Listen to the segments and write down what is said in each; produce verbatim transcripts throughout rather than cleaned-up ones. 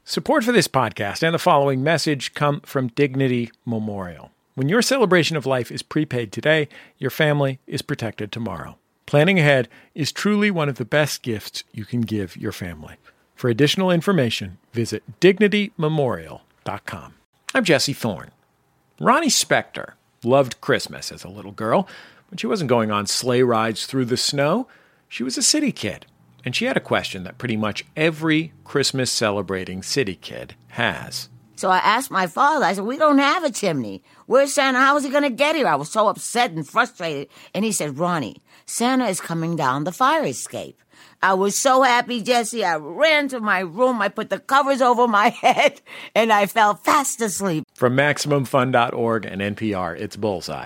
Support for this podcast and the following message come from Dignity Memorial. When your celebration of life is prepaid today, your family is protected tomorrow. Planning ahead is truly one of the best gifts you can give your family. For additional information, visit dignity memorial dot com. I'm Jesse Thorne. Ronnie Spector loved Christmas as a little girl, but she wasn't going on sleigh rides through the snow. She was a city kid, and she had a question that pretty much every Christmas celebrating city kid has. So I asked my father, I said, we don't have a chimney. Where's Santa? How is he going to get here? I was so upset and frustrated. And he said, Ronnie, Santa is coming down the fire escape. I was so happy, Jesse. I ran to my room. I put the covers over my head, and I fell fast asleep. From Maximum Fun dot org and N P R, it's Bullseye.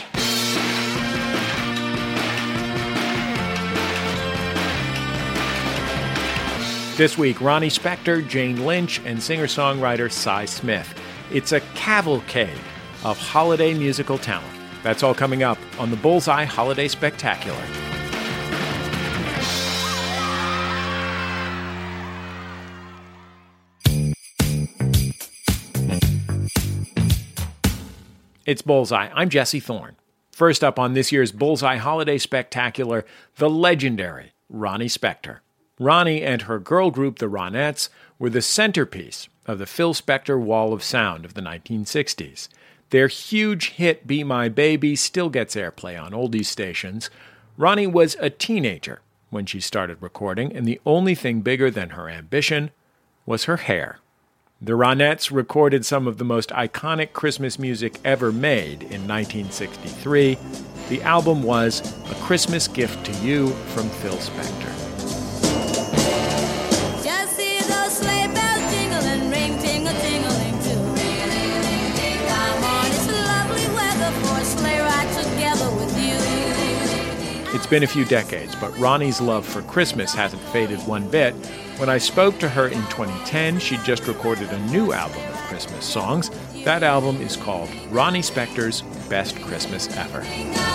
This week, Ronnie Spector, Jane Lynch, and singer-songwriter Sy Smith. It's a cavalcade of holiday musical talent. That's all coming up on the Bullseye Holiday Spectacular. It's Bullseye. I'm Jesse Thorne. First up on this year's Bullseye Holiday Spectacular, the legendary Ronnie Spector. Ronnie and her girl group, the Ronettes, were the centerpiece of the Phil Spector Wall of Sound of the nineteen sixties. Their huge hit, Be My Baby, still gets airplay on oldies stations. Ronnie was a teenager when she started recording, and the only thing bigger than her ambition was her hair. The Ronettes recorded some of the most iconic Christmas music ever made in nineteen sixty-three. The album was A Christmas Gift to You from Phil Spector. It's been a few decades, but Ronnie's love for Christmas hasn't faded one bit. When I spoke to her in twenty ten, she'd just recorded a new album of Christmas songs. That album is called Ronnie Spector's Best Christmas Ever.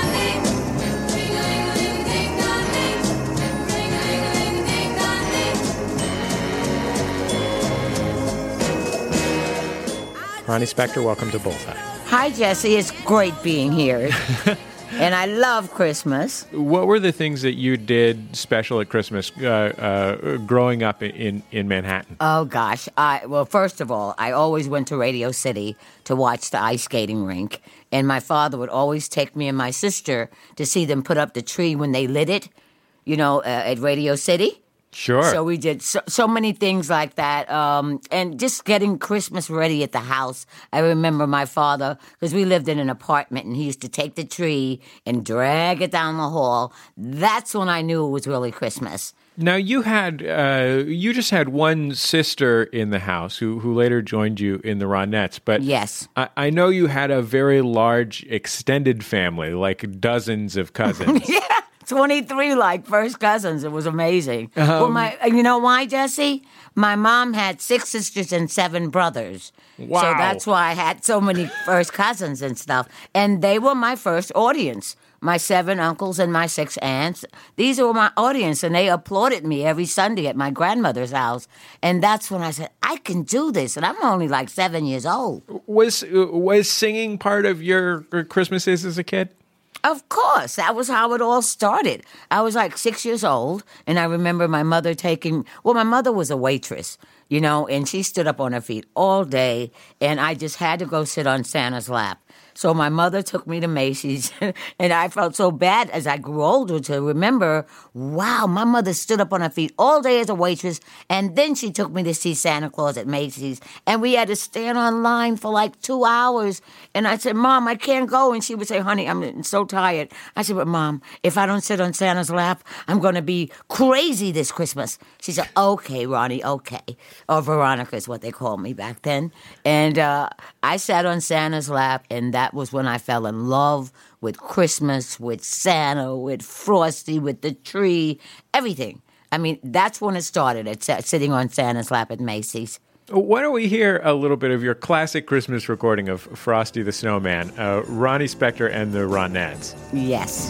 Ronnie Spector, welcome to Bullseye. Hi, Jesse. It's great being here. And I love Christmas. What were the things that you did special at Christmas uh, uh, growing up in, in Manhattan? Oh, gosh. I, well, first of all, I always went to Radio City to watch the ice skating rink. And my father would always take me and my sister to see them put up the tree when they lit it, you know, uh, at Radio City. Sure. So we did so, so many things like that. Um, and just getting Christmas ready at the house. I remember my father, because we lived in an apartment, and he used to take the tree and drag it down the hall. That's when I knew it was really Christmas. Now, you had, uh, you just had one sister in the house who, who later joined you in the Ronettes. But yes. I, I know you had a very large extended family, like dozens of cousins. Yeah. twenty-three like first cousins. It was amazing. Um, well, my, you know why, Jesse? My mom had six sisters and seven brothers. Wow. So that's why I had so many first cousins and stuff. And they were my first audience. My seven uncles and my six aunts. These were my audience, and they applauded me every Sunday at my grandmother's house. And that's when I said, I can do this. And I'm only like seven years old. Was, was singing part of your Christmases as a kid? Of course. That was how it all started. I was like six years old, and I remember my mother taking, well, my mother was a waitress, you know, and she stood up on her feet all day, and I just had to go sit on Santa's lap. So my mother took me to Macy's, and I felt so bad as I grew older to remember, wow, my mother stood up on her feet all day as a waitress, and then she took me to see Santa Claus at Macy's, and we had to stand on line for like two hours. And I said, Mom, I can't go. And she would say, honey, I'm so tired. I said, but Mom, if I don't sit on Santa's lap, I'm going to be crazy this Christmas. She said, okay, Ronnie, okay. Or Veronica is what they called me back then. And uh, I sat on Santa's lap, and that was when I fell in love with Christmas, with Santa, with Frosty, with the tree, everything. I mean, that's when it started, at sitting on Santa's lap at Macy's. Why don't we hear a little bit of your classic Christmas recording of Frosty the Snowman, uh, Ronnie Spector and the Ronettes? Yes.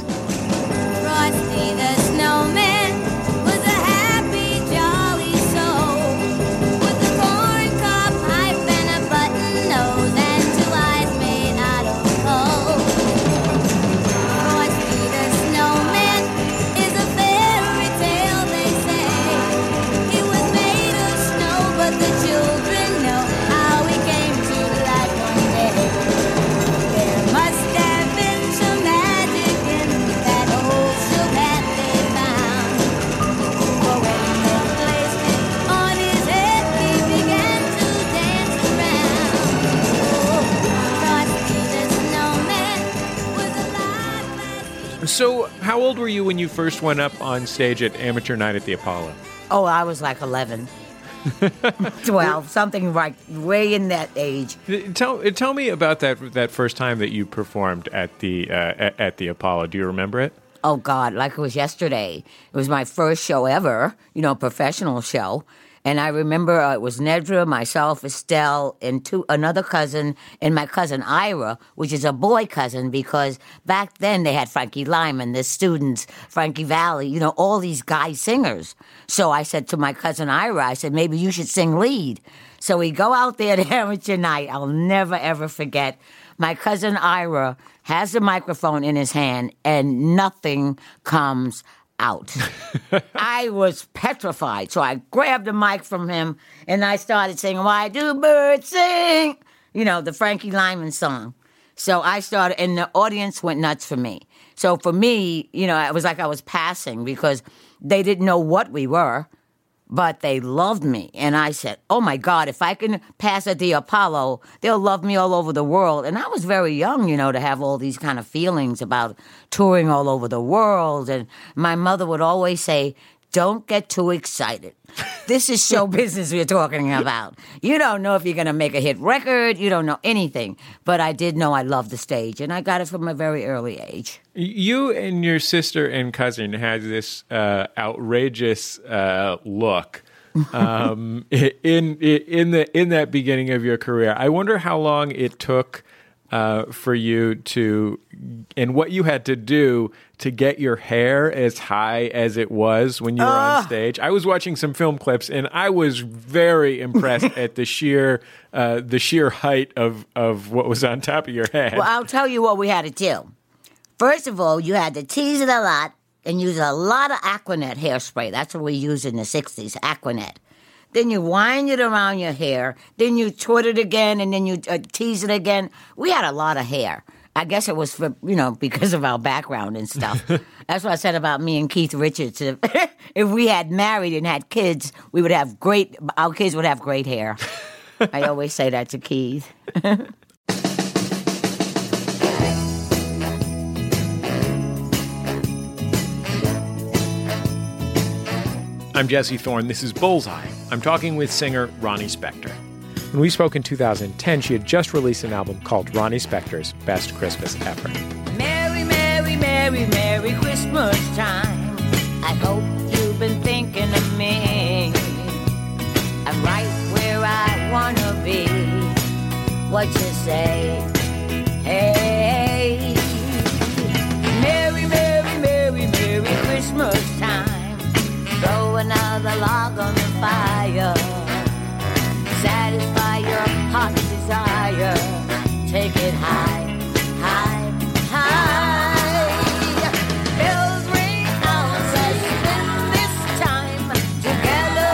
Frosty the Snowman was a happy, jolly soul with a corn how old were you when you first went up on stage at Amateur Night at the Apollo? Oh, I was like eleven. twelve, something like way in that age. Tell tell me about that that first time that you performed at the uh, at, at the Apollo. Do you remember it? Oh, God, like it was yesterday. It was my first show ever, you know, professional show. And I remember uh, it was Nedra, myself, Estelle, and two, another cousin, and my cousin Ira, which is a boy cousin, because back then they had Frankie Lyman, the students, Frankie Valli, you know, all these guy singers. So I said to my cousin Ira, I said, maybe you should sing lead. So we go out there to Amateur Night. I'll never, ever forget. My cousin Ira has the microphone in his hand, and nothing comes out. I was petrified. So I grabbed the mic from him and I started singing, "Why Do Birds Sing?" You know, the Frankie Lyman song. So I started, and the audience went nuts for me. So for me, you know, it was like I was passing because they didn't know what we were, but they loved me. And I said, oh my God, if I can pass at the Apollo, they'll love me all over the world. And I was very young, you know, to have all these kind of feelings about touring all over the world. And my mother would always say, don't get too excited. This is show business we're talking about. You don't know if you're going to make a hit record. You don't know anything. But I did know I loved the stage, and I got it from a very early age. You and your sister and cousin had this uh, outrageous uh, look um, in in the in that beginning of your career. I wonder how long it took uh, for you to, and what you had to do to get your hair as high as it was when you were uh. on stage. I was watching some film clips, and I was very impressed at the sheer uh, the sheer height of of what was on top of your head. Well, I'll tell you what we had to do. First of all, you had to tease it a lot and use a lot of Aquanet hairspray. That's what we used in the sixties, Aquanet. Then you wind it around your hair. Then you twit it again, and then you uh, tease it again. We had a lot of hair. I guess it was for, you know, because of our background and stuff. That's what I said about me and Keith Richards. If, if we had married and had kids, we would have great, our kids would have great hair. I always say that to Keith. I'm Jesse Thorne. This is Bullseye. I'm talking with singer Ronnie Spector. When we spoke in two thousand ten, she had just released an album called Ronnie Spector's Best Christmas Ever. Merry, merry, merry, merry Christmas time. I hope you've been thinking of me. I'm right where I want to be. What you say? Hey. Merry, merry, merry, merry Christmas time. Throw another log on the fire. Satisfy your heart's desire. Take it high, high, high. Bells ring out, let's spend this time together.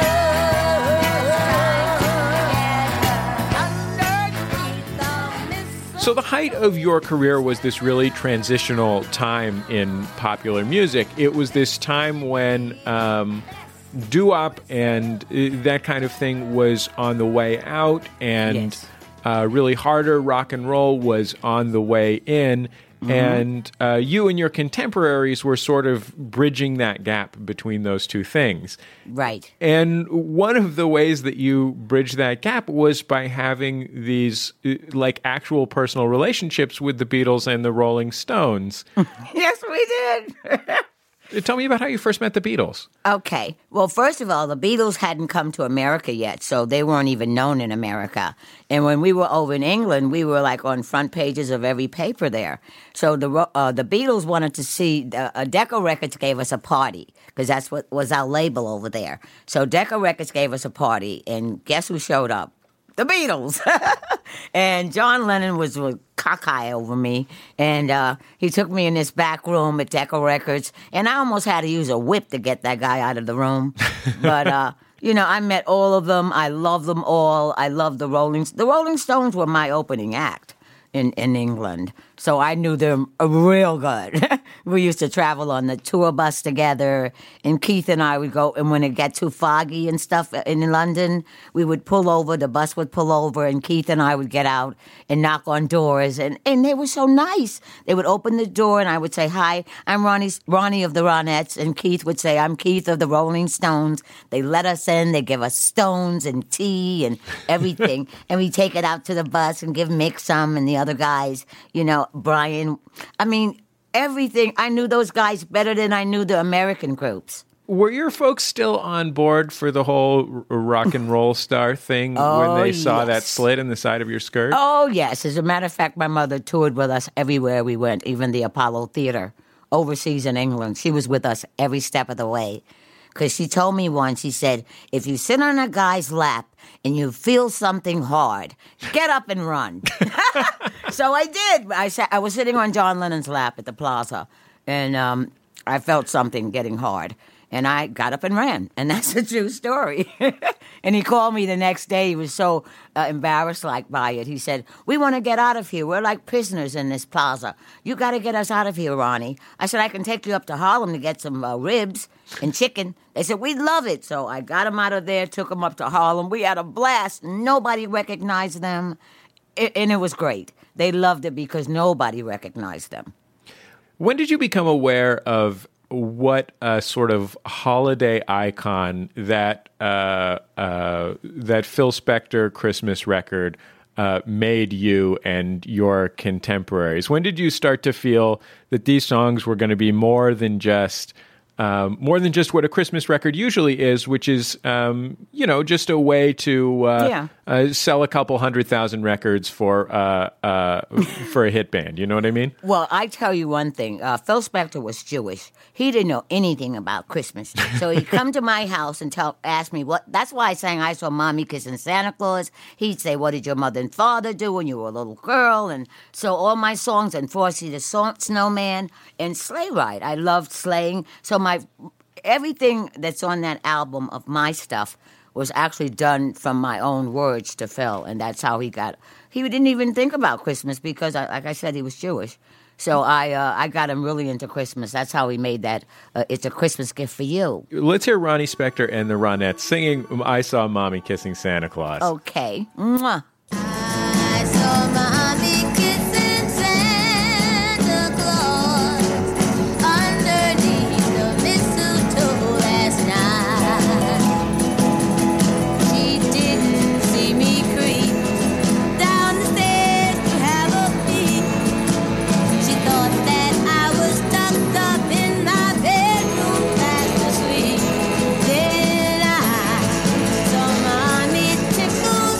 Underneath the mistletoe. So the height of your career was this really transitional time in popular music. It was this time when um, doo-wop and uh, that kind of thing was on the way out, and Yes. uh, really harder rock and roll was on the way in. Mm-hmm. And uh, you and your contemporaries were sort of bridging that gap between those two things. Right. And one of the ways that you bridged that gap was by having these uh, like actual personal relationships with the Beatles and the Rolling Stones. Yes, we did. Tell me about how you first met the Beatles. Okay. Well, first of all, the Beatles hadn't come to America yet, so they weren't even known in America. And when we were over in England, we were like on front pages of every paper there. So the uh, the Beatles wanted to see, uh, Decca Records gave us a party, because that's what was our label over there. So Decca Records gave us a party, and guess who showed up? The Beatles. And John Lennon was, was cockeye over me, and uh, he took me in this back room at Decca Records, and I almost had to use a whip to get that guy out of the room. But, uh, you know, I met all of them. I love them all. I love the Rolling The Rolling Stones were my opening act in, in England. So I knew them real good. We used to travel on the tour bus together, and Keith and I would go, and when it got too foggy and stuff in London, we would pull over, the bus would pull over, and Keith and I would get out and knock on doors, and, and they were so nice. They would open the door, and I would say, hi, I'm Ronnie, Ronnie of the Ronettes, and Keith would say, I'm Keith of the Rolling Stones. They let us in, they give us stones and tea and everything, and we take it out to the bus and give Mick some and the other guys, you know, Brian. I mean, everything. I knew those guys better than I knew the American groups. Were your folks still on board for the whole r- rock and roll star thing Oh, when they saw yes. that slit in the side of your skirt? Oh, yes. As a matter of fact, my mother toured with us everywhere we went, even the Apollo Theater overseas in England. She was with us every step of the way. Because she told me once, she said, if you sit on a guy's lap and you feel something hard, get up and run. So I did. I sat, I was sitting on John Lennon's lap at the Plaza, and um, I felt something getting hard. And I got up and ran, and that's a true story. And he called me the next day. He was so uh, embarrassed like by it. He said, we want to get out of here. We're like prisoners in this plaza. You got to get us out of here, Ronnie. I said, I can take you up to Harlem to get some uh, ribs and chicken. They said, we'd love it. So I got him out of there, took him up to Harlem. We had a blast. Nobody recognized them, I- and it was great. They loved it because nobody recognized them. When did you become aware of what a sort of holiday icon that uh, uh, that Phil Spector Christmas record uh, made you and your contemporaries? When did you start to feel that these songs were going to be more than just um, more than just what a Christmas record usually is, which is um, you know just a way to uh, Yeah. uh, sell a couple hundred thousand records for uh, uh, for a hit band? You know what I mean? Well, I tell you one thing. Uh, Phil Spector was Jewish. He didn't know anything about Christmas. So he'd come to my house and tell, ask me what. That's why I sang I Saw Mommy Kissing Santa Claus. He'd say, what did your mother and father do when you were a little girl? And so all my songs, and Frosty the Snow- Snowman, and Sleigh Ride. I loved sleighing. So my everything that's on that album of my stuff was actually done from my own words to Phil, and that's how he got. He didn't even think about Christmas because, I, like I said, he was Jewish. So I uh, I got him really into Christmas. That's how he made that. Uh, it's a Christmas gift for you. Let's hear Ronnie Spector and the Ronettes singing I Saw Mommy Kissing Santa Claus. Okay. Mwah. I saw Mommy kissing Santa Claus underneath the mistletoe last night. She didn't see me creep down the stairs to have a peek. She thought that I was tucked up in my bedroom fast asleep. Then I saw Mommy tickle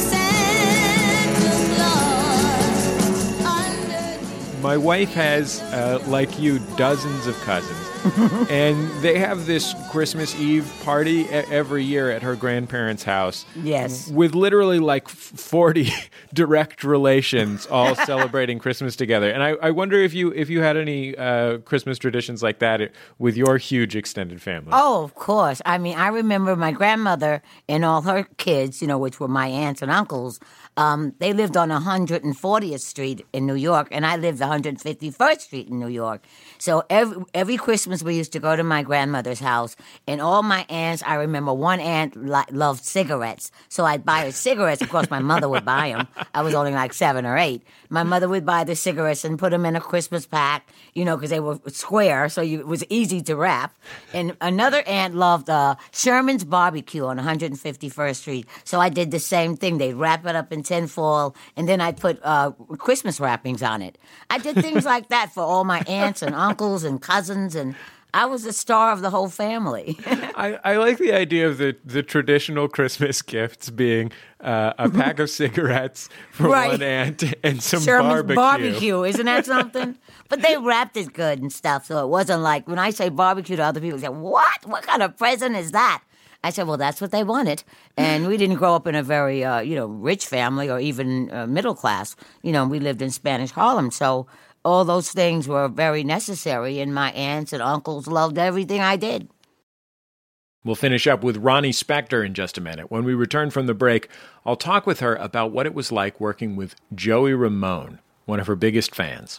Santa Claus underneath. My wife has, uh, like you, dozens of cousins. And they have this Christmas Eve party e- every year at her grandparents' house. Yes. With literally like forty direct relations all celebrating Christmas together. And I, I wonder if you if you had any uh, Christmas traditions like that with your huge extended family. Oh, of course. I mean, I remember my grandmother and all her kids, you know, which were my aunts and uncles. Um, they lived on one hundred fortieth Street in New York, and I lived one hundred fifty-first Street in New York. So every every Christmas we used to go to my grandmother's house, and all my aunts, I remember one aunt li- loved cigarettes, so I'd buy her cigarettes. Of course, my mother would buy them. I was only like seven or eight. My mother would buy the cigarettes and put them in a Christmas pack, you know, because they were square, so you, it was easy to wrap. And another aunt loved uh, Sherman's Barbecue on one hundred fifty-first Street, so I did the same thing. They'd wrap it up in tinfoil, and then I'd put uh, Christmas wrappings on it. I did things like that for all my aunts and uncles and cousins, and I was the star of the whole family. I, I like the idea of the, the traditional Christmas gifts being uh, a pack of cigarettes for Right. one aunt and some Sherman's barbecue. barbecue. Isn't that something? But they wrapped it good and stuff, so it wasn't like, when I say barbecue to other people, they say, what? What kind of present is that? I said, well, that's what they wanted. And we didn't grow up in a very, uh, you know, rich family or even uh, middle class. You know, we lived in Spanish Harlem, so all those things were very necessary, and my aunts and uncles loved everything I did. We'll finish up with Ronnie Spector in just a minute. When we return from the break, I'll talk with her about what it was like working with Joey Ramone, one of her biggest fans.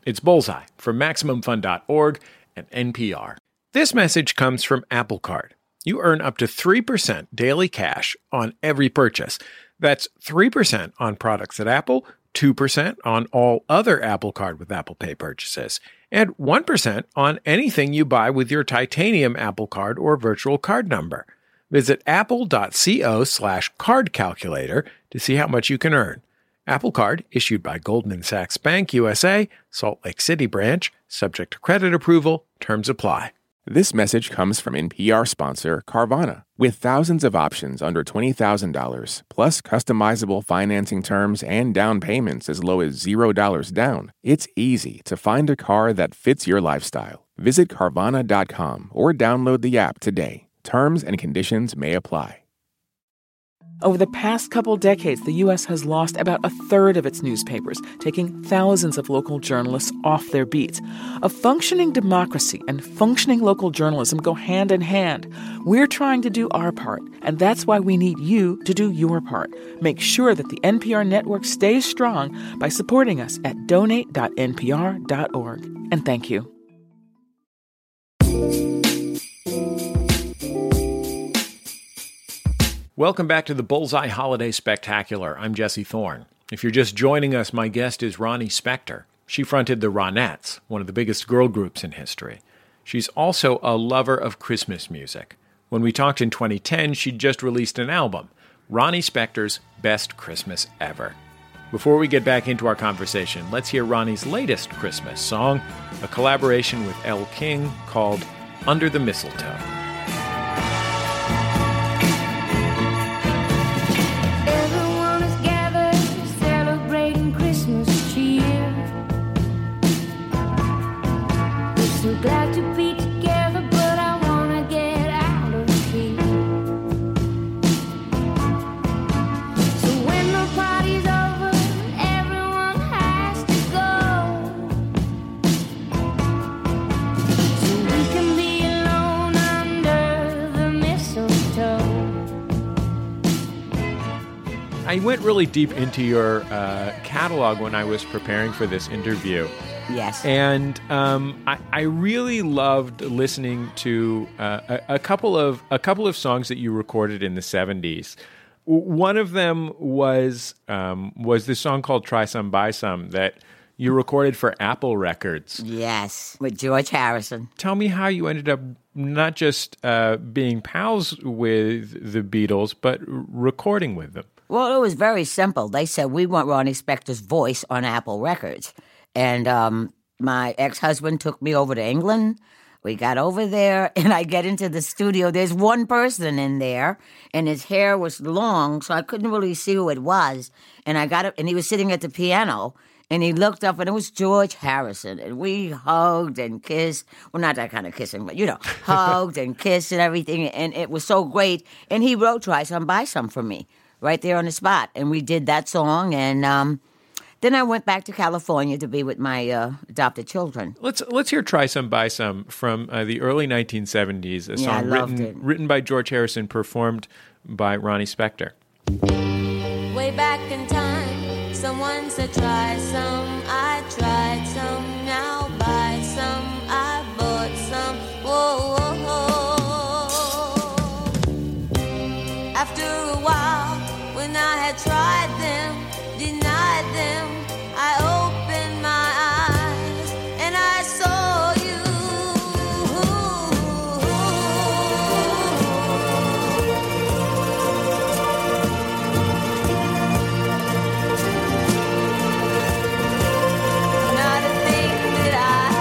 It's Bullseye from Maximum Fun dot org and N P R. This message comes from Apple Card. You earn up to three percent daily cash on every purchase. That's three percent on products at Apple, two percent on all other Apple Card with Apple Pay purchases, and one percent on anything you buy with your titanium Apple Card or virtual card number. Visit apple.co slash card calculator to see how much you can earn. Apple Card, issued by Goldman Sachs Bank U S A, Salt Lake City branch, subject to credit approval, terms apply. This message comes from N P R sponsor Carvana. With thousands of options under twenty thousand dollars, plus customizable financing terms and down payments as low as zero dollars down, it's easy to find a car that fits your lifestyle. Visit Carvana dot com or download the app today. Terms and conditions may apply. Over the past couple decades, the U S has lost about a third of its newspapers, taking thousands of local journalists off their beat. A functioning democracy and functioning local journalism go hand in hand. We're trying to do our part, and that's why we need you to do your part. Make sure that the N P R network stays strong by supporting us at donate dot n p r dot org. And thank you. Welcome back to the Bullseye Holiday Spectacular. I'm Jesse Thorne. If you're just joining us, my guest is Ronnie Spector. She fronted the Ronettes, one of the biggest girl groups in history. She's also a lover of Christmas music. When we talked in twenty ten, she'd just released an album, Ronnie Spector's Best Christmas Ever. Before we get back into our conversation, let's hear Ronnie's latest Christmas song, a collaboration with Elle King called Under the Mistletoe. Glad to be together, but I wanna get out of here. So when the party's over, everyone has to go, so we can be alone under the mistletoe. I went really deep into your uh, catalog when I was preparing for this interview. Yes. And um, I, I really loved listening to uh, a, a couple of a couple of songs that you recorded in the seventies. One of them was um, was this song called "Try Some Buy Some" that you recorded for Apple Records. Yes, with George Harrison. Tell me how you ended up not just uh, being pals with the Beatles, but recording with them. Well, it was very simple. They said, we want Ronnie Spector's voice on Apple Records. And um, my ex-husband took me over to England. We got over there, and I get into the studio. There's one person in there, and his hair was long, so I couldn't really see who it was. And I got up, and he was sitting at the piano, and he looked up, and it was George Harrison. And we hugged and kissed. Well, not that kind of kissing, but, you know, hugged and kissed and everything. And it was so great. And he wrote Try Some, Buy Some for me right there on the spot. And we did that song, and um, then I went back to California to be with my uh, adopted children. Let's let's hear "Try Some, Buy Some" from uh, the early nineteen seventies, a Yeah, I song loved written it. written by George Harrison, performed by Ronnie Spector. Way back in time, someone said try some, I tried some, now buy some, I bought some, whoa, whoa, whoa. After a while, when I had tried them, denied them, I opened my eyes and I saw you. Not a thing that I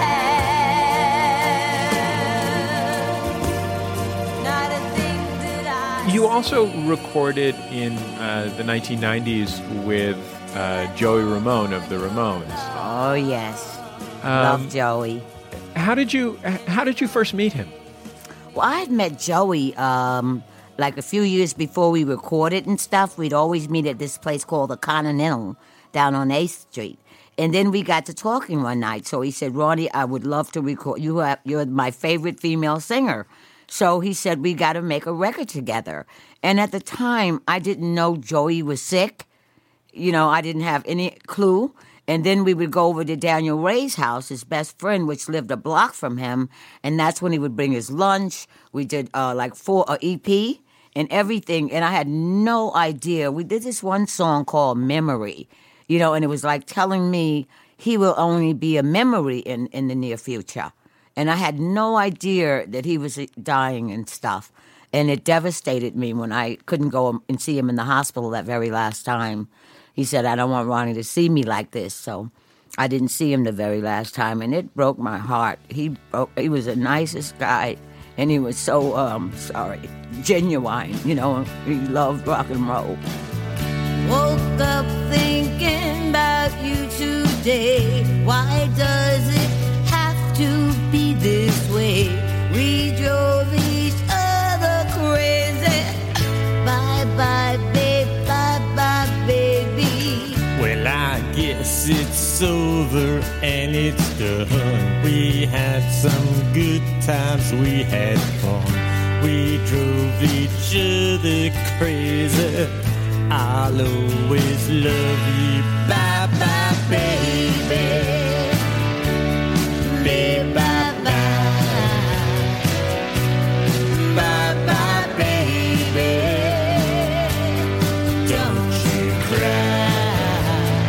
had. Not a thing that I You also recorded in uh, the nineteen nineties with uh, Joey Ramone of the Ramones. Oh, yes. Um, Love Joey. How did you How did you first meet him? Well, I had met Joey um, like a few years before we recorded and stuff. We'd always meet at this place called the Continental down on eighth Street. And then we got to talking one night. So he said, Ronnie, I would love to record. You have, you're my favorite female singer. So he said, we got to make a record together. And at the time, I didn't know Joey was sick. You know, I didn't have any clue. And then we would go over to Daniel Ray's house, his best friend, which lived a block from him. And that's when he would bring his lunch. We did uh, like four uh, E P and everything. And I had no idea. We did this one song called Memory, you know, and it was like telling me he will only be a memory in, in the near future. And I had no idea that he was dying and stuff. And it devastated me when I couldn't go and see him in the hospital that very last time. He said, I don't want Ronnie to see me like this. So I didn't see him the very last time, and it broke my heart. He broke, he was the nicest guy, and he was so, um, sorry, genuine, you know. He loved rock and roll. Woke up thinking about you today. Why does it have to be this way? We drove each other crazy. Bye-bye, babe, bye-bye, baby. Well, I guess it's over and it's done. We had some good times, we had fun. We drove each other crazy. I'll always love you. Bye-bye, baby. Baby, bye-bye. Bye-bye, baby. Don't you cry.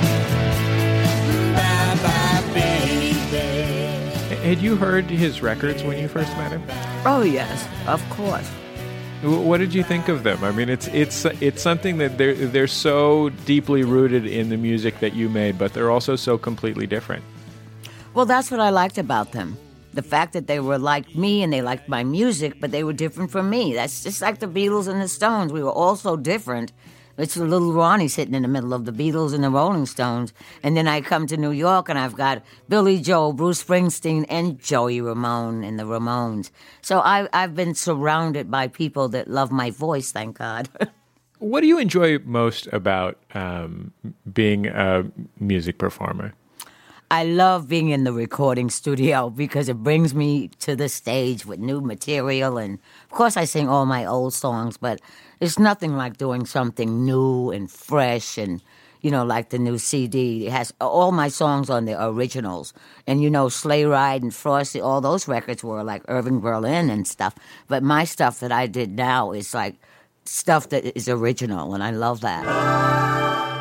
Bye-bye, baby. Had you heard his records when you first met him? Oh, yes, of course. What did you think of them? I mean, it's it's it's something that they're they're so deeply rooted in the music that you made, but they're also so completely different. Well, that's what I liked about them. The fact that they were like me and they liked my music, but they were different from me. That's just like the Beatles and the Stones. We were all so different. It's a little Ronnie sitting in the middle of the Beatles and the Rolling Stones. And then I come to New York and I've got Billy Joel, Bruce Springsteen, and Joey Ramone and the Ramones. So I, I've been surrounded by people that love my voice, thank God. What do you enjoy most about um, being a music performer? I love being in the recording studio because it brings me to the stage with new material. And of course I sing all my old songs, but it's nothing like doing something new and fresh and, you know, like the new C D. It has all my songs on the originals. And, you know, Sleigh Ride and Frosty, all those records were like Irving Berlin and stuff. But my stuff that I did now is like stuff that is original, and I love that.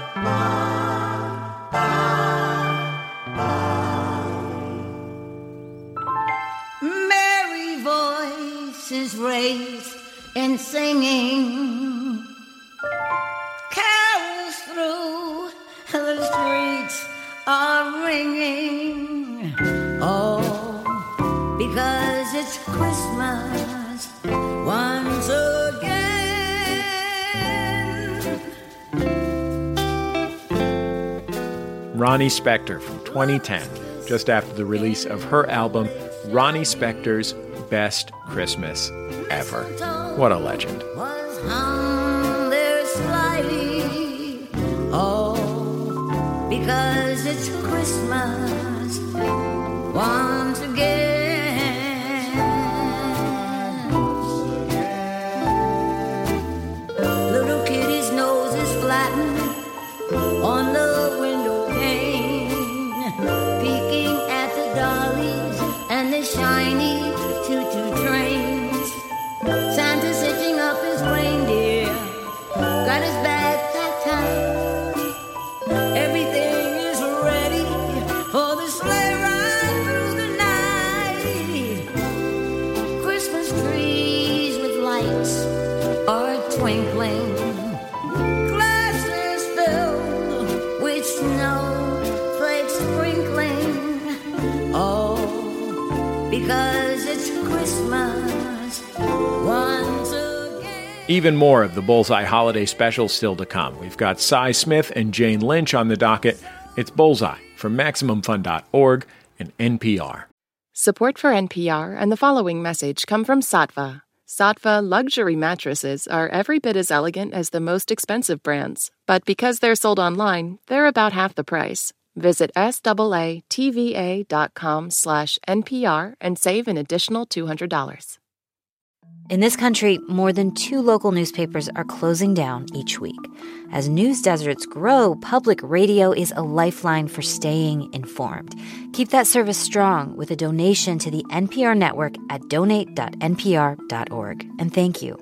Merry voices raised in singing, carols through the streets are ringing. Oh, because it's Christmas once again. Ronnie Spector from twenty ten, just after the release of her album, Ronnie Spector's Best Christmas Ever. What a legend. Was hung there slyly. Oh, because it's Christmas once again. Little kitty's nose is flattened on the window pane, peeking at the dollies and the shiny choo-choo trains. Santa's hitching up his reindeer, got his bag packed tight. Everything is ready for the sleigh ride through the night. Christmas trees with lights are twinkling, glasses filled with snowflakes sprinkling. Oh, because it's Christmas once again. Even more of the Bullseye Holiday Special still to come. We've got Cy Smith and Jane Lynch on the docket. It's Bullseye from Maximum Fun dot org and N P R. Support for N P R and the following message come from Saatva. Saatva luxury mattresses are every bit as elegant as the most expensive brands, but because they're sold online, they're about half the price. Visit S A A T V A dot com slash N P R and save an additional two hundred dollars. In this country, more than two local newspapers are closing down each week. As news deserts grow, public radio is a lifeline for staying informed. Keep that service strong with a donation to the N P R network at donate dot n p r dot org. And thank you.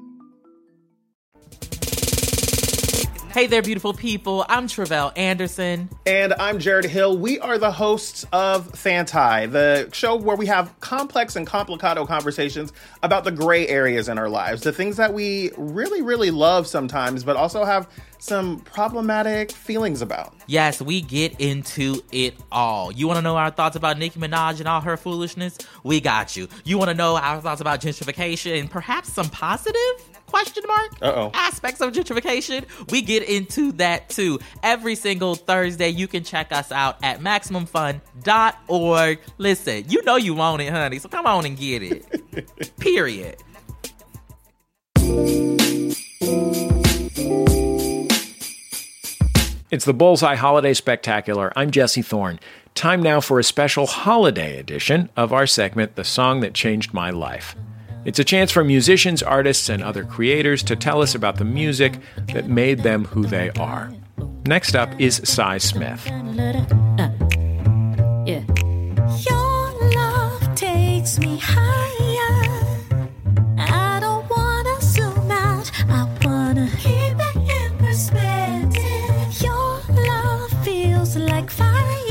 Hey there, beautiful people. I'm Travell Anderson. And I'm Jared Hill. We are the hosts of Fanti, the show where we have complex and complicado conversations about the gray areas in our lives, the things that we really, really love sometimes, but also have some problematic feelings about. Yes, we get into it all. You want to know our thoughts about Nicki Minaj and all her foolishness? We got you. You want to know our thoughts about gentrification and perhaps some positive question mark Uh-oh. aspects of gentrification? We get into that too. Every single Thursday, you can check us out at maximum fun dot org. Listen, you know you want it, honey, so come on and get it. Period. It's the Bullseye Holiday Spectacular. I'm Jesse Thorne. Time now for a special holiday edition of our segment, The Song That Changed My Life. It's a chance for musicians, artists, and other creators to tell us about the music that made them who they are. Next up is Sy Smith. Yeah. Your love takes me higher. I don't wanna zoom out. I wanna keep it in perspective. Your love feels like fire.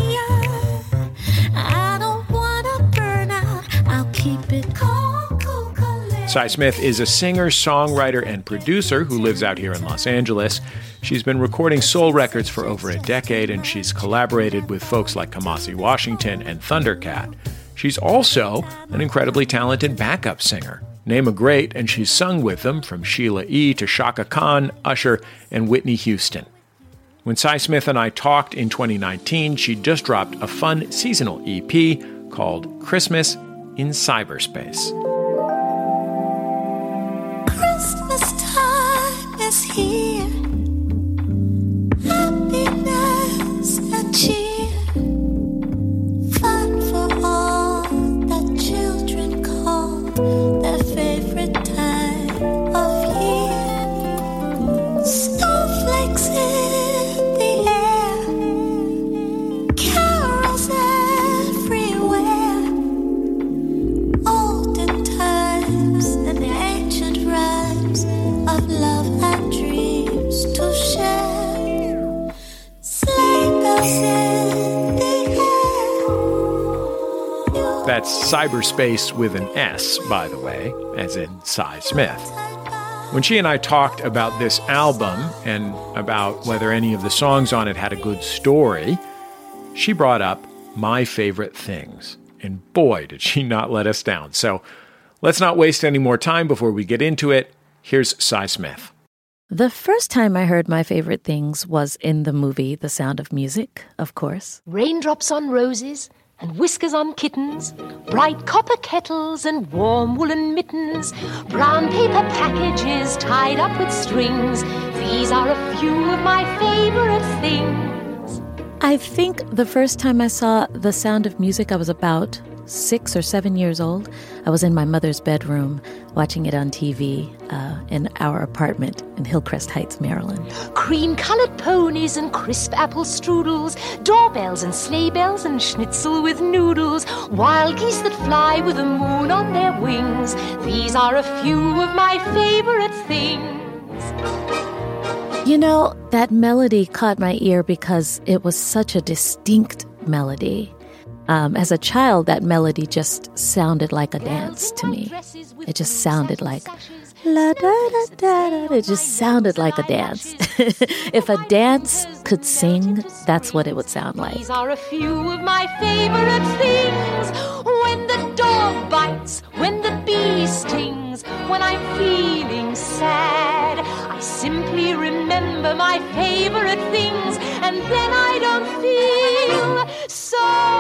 I don't wanna burn out. I'll keep it cold. Sy Smith is a singer, songwriter, and producer who lives out here in Los Angeles. She's been recording soul records for over a decade, and she's collaborated with folks like Kamasi Washington and Thundercat. She's also an incredibly talented backup singer. Name a great, and she's sung with them, from Sheila E. to Chaka Khan, Usher, and Whitney Houston. When Sy Smith and I talked in twenty nineteen, she just dropped a fun seasonal E P called Christmas in Cyberspace. Christmas time is here. Happiness and cheer. Fun for all that children call their favorite time of year. Snowflakes in the air. Carols everywhere. Olden times and ancient rhymes of love and dreams to share. Sleigh bells in the air. That's cyberspace with an S, by the way, as in Sy Smith. When she and I talked about this album and about whether any of the songs on it had a good story, she brought up My Favorite Things. And boy, did she not let us down. So let's not waste any more time before we get into it. Here's Sy Smith. The first time I heard My Favorite Things was in the movie The Sound of Music, of course. Raindrops on roses and whiskers on kittens, bright copper kettles and warm woolen mittens, brown paper packages tied up with strings. These are a few of my favorite things. I think the first time I saw The Sound of Music, I was about six or seven years old. I was in my mother's bedroom watching it on T V uh, in our apartment in Hillcrest Heights, Maryland. Cream-colored ponies and crisp apple strudels, doorbells and sleigh bells and schnitzel with noodles, wild geese that fly with the moon on their wings. These are a few of my favorite things. You know, that melody caught my ear because it was such a distinct melody. Um, as a child, that melody just sounded like a dance to me. It just sounded like la da da da da. It just sounded like a dance. If a dance could sing, that's what it would sound like. These are a few of my favorite things. When the dog bites, when the bee stings, when I'm feeling sad, I simply remember my favorite things, and then I don't feel so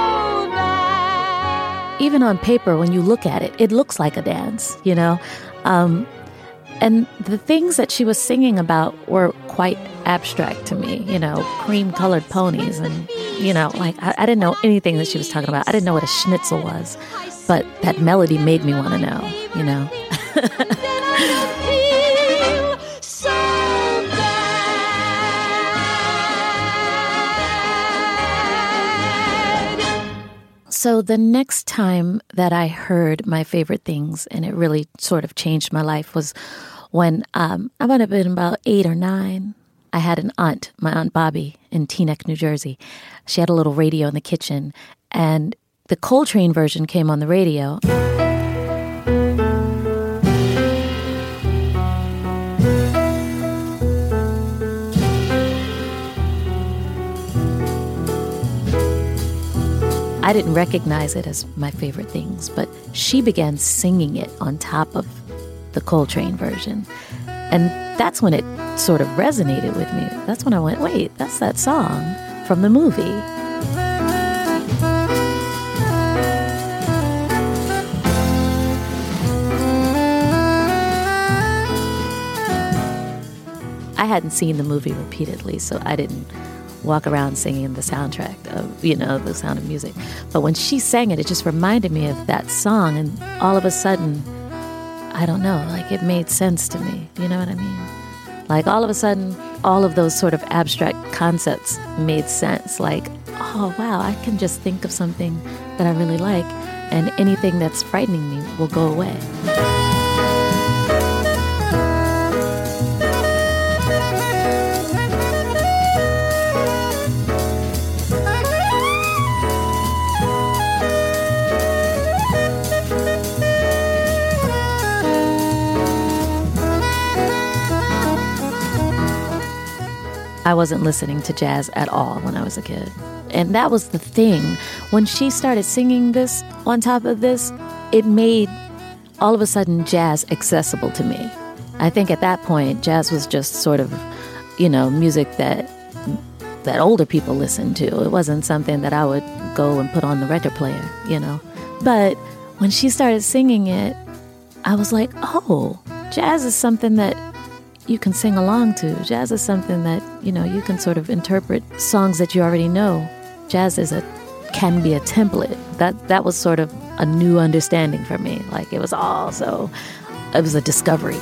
bad. Even on paper, when you look at it, it looks like a dance, you know? Um, and the things that she was singing about were quite abstract to me, you know, cream-colored ponies and, you know, like, I, I didn't know anything that she was talking about. I didn't know what a schnitzel was, but that melody made me want to know, you know? then I don't feel so bad. So the next time that I heard my favorite things, and it really sort of changed my life, was when um, I might have been about eight or nine. I had an aunt, my Aunt Bobby, in Teaneck, New Jersey. She had a little radio in the kitchen, and the Coltrane version came on the radio. I didn't recognize it as my favorite things, but she began singing it on top of the Coltrane version. And that's when it sort of resonated with me. That's when I went, wait, that's that song from the movie. I hadn't seen the movie repeatedly, so I didn't walk around singing the soundtrack of, you know, The Sound of Music. But when she sang it, it just reminded me of that song, and all of a sudden, I don't know, like it made sense to me. You know what I mean? Like all of a sudden, all of those sort of abstract concepts made sense. Like, oh, wow, I can just think of something that I really like, and anything that's frightening me will go away. I wasn't listening to jazz at all when I was a kid. And that was the thing. When she started singing this on top of this, it made all of a sudden jazz accessible to me. I think at that point, jazz was just sort of, you know, music that that older people listened to. It wasn't something that I would go and put on the record player, you know. But when she started singing it, I was like, oh, jazz is something that you can sing along to. Jazz is something that, you know, you can sort of interpret songs that you already know. Jazz is a can be a template. That that was sort of a new understanding for me. Like it was all so, it was a discovery.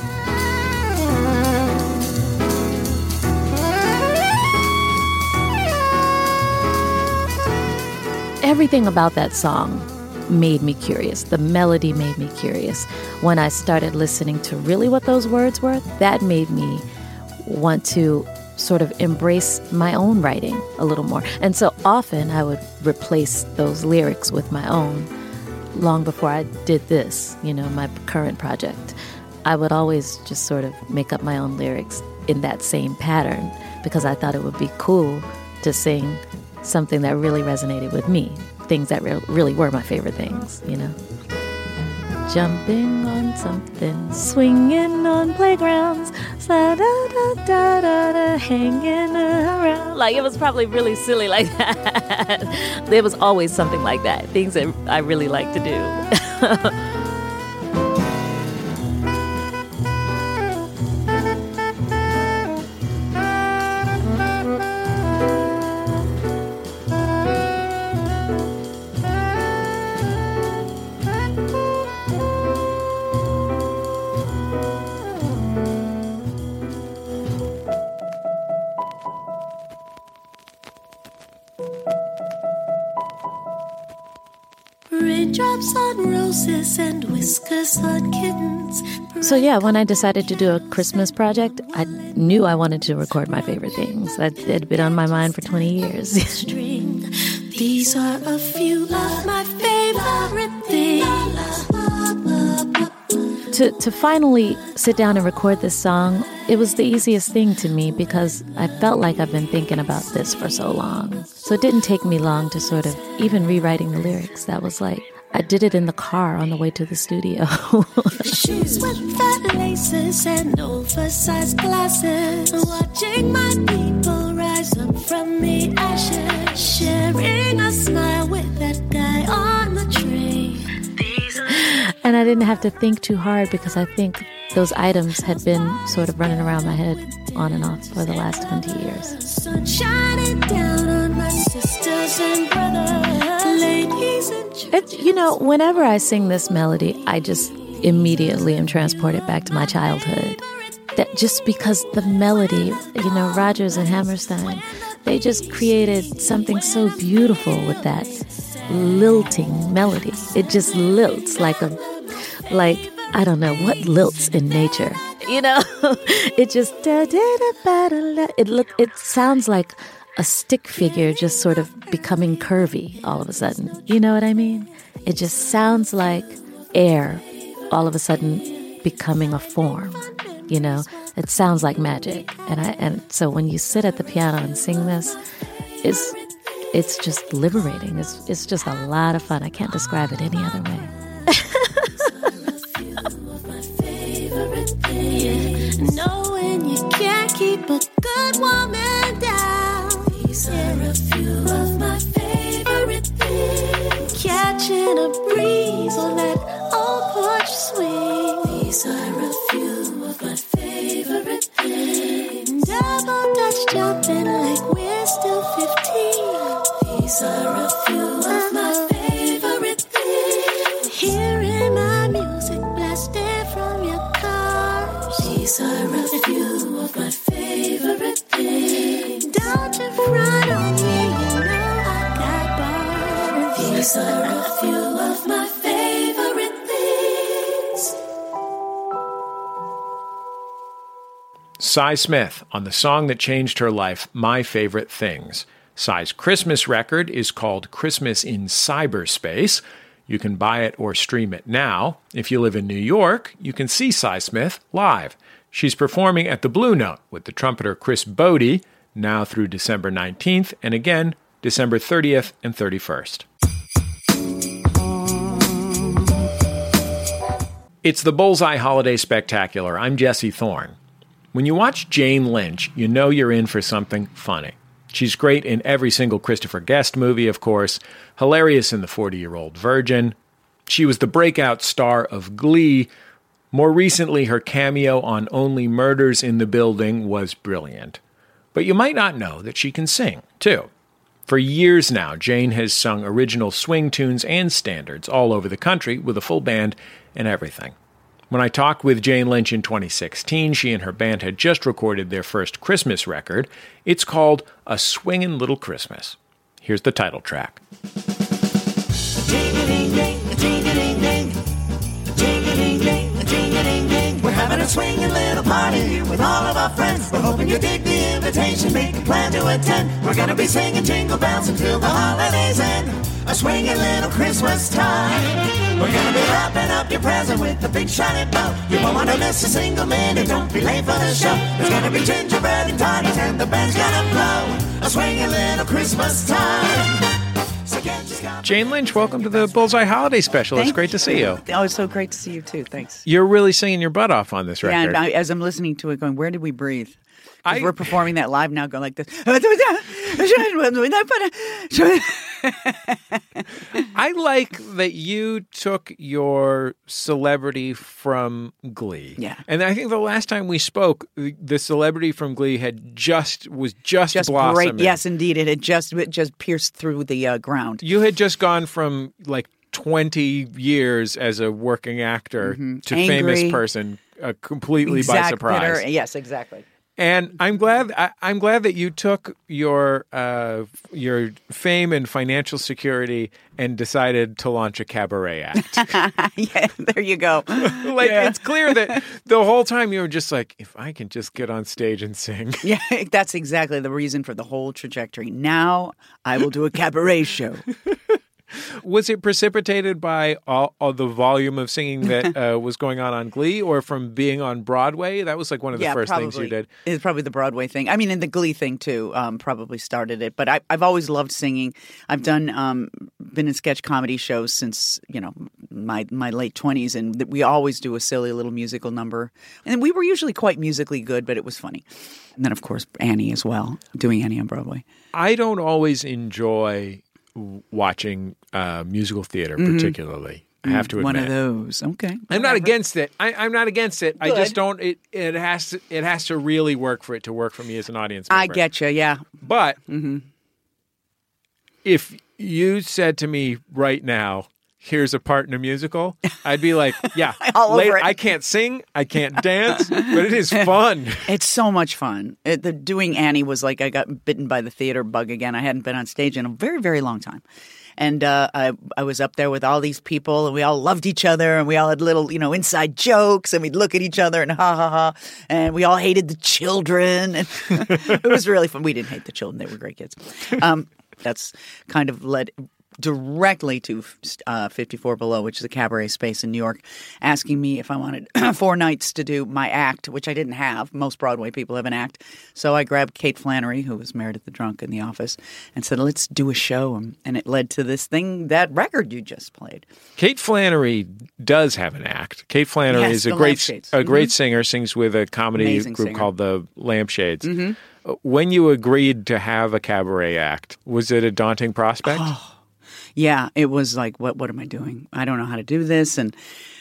Everything about that song made me curious. The melody made me curious. When I started listening to really what those words were, that made me want to sort of embrace my own writing a little more. And so often I would replace those lyrics with my own. Long before I did this, you know, my current project, I would always just sort of make up my own lyrics in that same pattern because I thought it would be cool to sing something that really resonated with me. Things that re- really were my favorite things, you know. Jumping on something, swinging on playgrounds, da da da da da da, hanging around. Like it was probably really silly like that. There was always something like that. Things that I really like to do. Raindrops on roses and whiskers on kittens. So yeah, when I decided to do a Christmas project, I knew I wanted to record my favorite things. That had been on my mind for twenty years. These are a few of my favorite things. To, to finally sit down and record this song, it was the easiest thing to me because I felt like I've been thinking about this for so long. So it didn't take me long to sort of, even rewriting the lyrics, that was like, I did it in the car on the way to the studio. Shoes with fat laces and oversized glasses. Watching my people rise up from the ashes. Sharing a smile with that guy on the train. And I didn't have to think too hard because I think those items had been sort of running around my head on and off for the last twenty years. Sun shining down on my sisters and brothers. Ladies and It, you know, whenever I sing this melody, I just immediately am transported back to my childhood. That just because the melody, you know, Rodgers and Hammerstein, they just created something so beautiful with that lilting melody. It just lilts like a, like, I don't know, what lilts in nature? You know, it just, it look, it sounds like a stick figure just sort of becoming curvy all of a sudden. You know what I mean? It just sounds like air all of a sudden becoming a form. You know, it sounds like magic. And I and so when you sit at the piano and sing this, it's it's just liberating. It's it's just a lot of fun. I can't describe it any other way. Knowing you can't keep a good woman down. These are a few of my favorite things. Catching a breeze on that old porch swing. These are a few of my favorite things. Double Dutch jumping like we're still fifteen. These are a few of my favorite things. Hearing my music blasted from your car. These are a few of my favorite things. Don't you front on me, you know I got bars. These are a few of my favorite things. Sy Smith on the song that changed her life, My Favorite Things. Sy's Christmas record is called Christmas in Cyberspace. You can buy it or stream it now. If you live in New York, you can see Sy Smith live. She's performing at the Blue Note with the trumpeter Chris Bode, now through December nineteenth, and again, December thirtieth and thirty-first. It's the Bullseye Holiday Spectacular. I'm Jesse Thorne. When you watch Jane Lynch, you know you're in for something funny. She's great in every single Christopher Guest movie, of course, hilarious in The forty-Year-Old Virgin. She was the breakout star of Glee. More recently, her cameo on Only Murders in the Building was brilliant. But you might not know that she can sing, too. For years now, Jane has sung original swing tunes and standards all over the country with a full band and everything. When I talked with Jane Lynch in twenty sixteen, she and her band had just recorded their first Christmas record. It's called A Swingin' Little Christmas. Here's the title track. Ding-a-ding-ding, ding-a-ding-ding, ding-a-ding-ding, ding-a-ding-ding. We're having a swinging little party with all of our friends. We're hoping you dig the invitation, make a plan to attend. We're gonna be singing jingle bells until the holidays end. A swinging little Christmas time. We're gonna be wrapping up your present with a big shiny bow. You won't want to miss a single minute, don't be late for the show. There's gonna be gingerbread and tarts and the band's gonna blow. A swinging little Christmas time. Jane Lynch, welcome to the Bullseye Holiday Special. Thank it's great to see you. Oh, it's so great to see you too. Thanks. You're really singing your butt off on this record. Yeah, and I, as I'm listening to it, going, where did we breathe? I, we're performing that live now, going like this. I like that you took your celebrity from Glee. Yeah. And I think the last time we spoke, the celebrity from Glee had just was just, just blossoming. Great. Yes, indeed. It had just it just pierced through the uh, ground. You had just gone from like twenty years as a working actor mm-hmm. to Angry, famous person uh, completely exact, by surprise. Bitter, yes, exactly. And I'm glad I, I'm glad that you took your uh, your fame and financial security and decided to launch a cabaret act. Yeah, there you go. Like yeah. It's clear that the whole time you were just like, if I can just get on stage and sing. Yeah, that's exactly the reason for the whole trajectory. Now I will do a cabaret show. Was it precipitated by all, all the volume of singing that uh, was going on on Glee, or from being on Broadway? That was like one of the yeah, first probably. things you did. It's probably the Broadway thing. I mean, and the Glee thing too um, probably started it. But I, I've always loved singing. I've done um, been in sketch comedy shows since you know my my late twenties, and we always do a silly little musical number. And we were usually quite musically good, but it was funny. And then of course Annie as well, doing Annie on Broadway. I don't always enjoy watching uh, musical theater, mm-hmm. particularly. I have to admit, one of those. Okay, I'm whatever. not against it. I, I'm not against it. Good. I just don't. It it has to. It has to really work for it to work for me as an audience member. I get you. Yeah, but mm-hmm. if you said to me right now, here's a part in a musical, I'd be like, yeah, All over it. I can't sing, I can't dance, but it is fun. It's so much fun. It, the, doing Annie was like I got bitten by the theater bug again. I hadn't been on stage in a very, very long time. And uh, I, I was up there with all these people, and we all loved each other, and we all had little, you know, inside jokes, and we'd look at each other and ha, ha, ha. And we all hated the children. And it was really fun. We didn't hate the children. They were great kids. Um, that's kind of led directly to uh, fifty-four Below, which is a cabaret space in New York, asking me if I wanted four nights to do my act, which I didn't have. Most Broadway people have an act. So I grabbed Kate Flannery, who was Meredith the Drunk in The Office, and said, let's do a show. And it led to this thing, that record you just played. Kate Flannery does have an act. Kate Flannery Yes, is a the great Lampshades. a great Mhm. singer, sings with a comedy Amazing group singer. called the Lampshades. Mhm. When you agreed to have a cabaret act, was it a daunting prospect? Yeah, it was like, what what am I doing? I don't know how to do this. And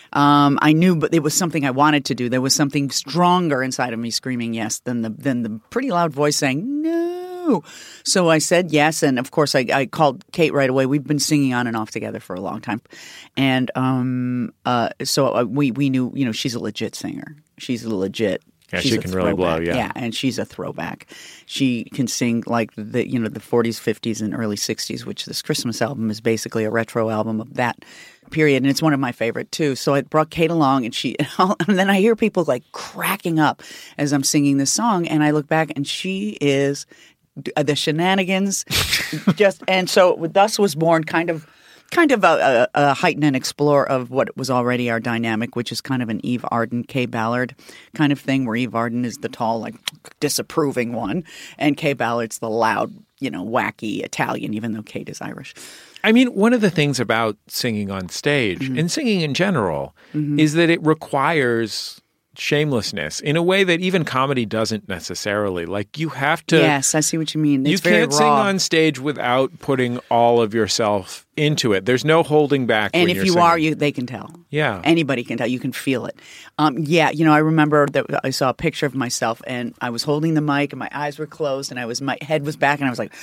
um, I knew, but it was something I wanted to do. There was something stronger inside of me screaming yes than the than the pretty loud voice saying no. So I said yes, and of course I, I called Kate right away. We've been singing on and off together for a long time, and um, uh, so we we knew, you know, she's a legit singer. She's a legit. Yeah, she's she a can really blow, throwback. yeah. Yeah, and she's a throwback. She can sing like the, you know, the forties, fifties, and early sixties, which this Christmas album is basically a retro album of that period, and it's one of my favorite too. So I brought Kate along, and she, and then I hear people like cracking up as I'm singing this song, and I look back, and she is the shenanigans, just, and so thus was born kind of. Kind of a, a, a heighten and explore of what was already our dynamic, which is kind of an Eve Arden, Kay Ballard kind of thing, where Eve Arden is the tall, like disapproving one, and Kay Ballard's the loud, you know, wacky Italian, even though Kate is Irish. I mean, one of the things about singing on stage Mm-hmm. and singing in general is that it requires shamelessness in a way that even comedy doesn't necessarily. Like, you have to. Yes, I see what you mean. It's you very can't sing raw. on stage without putting all of yourself into it. There's no holding back. And when if you're you singing. are, you they can tell. Yeah. Anybody can tell. You can feel it. Um, yeah, you know, I remember that I saw a picture of myself, and I was holding the mic, and my eyes were closed, and I was my head was back, and I was like,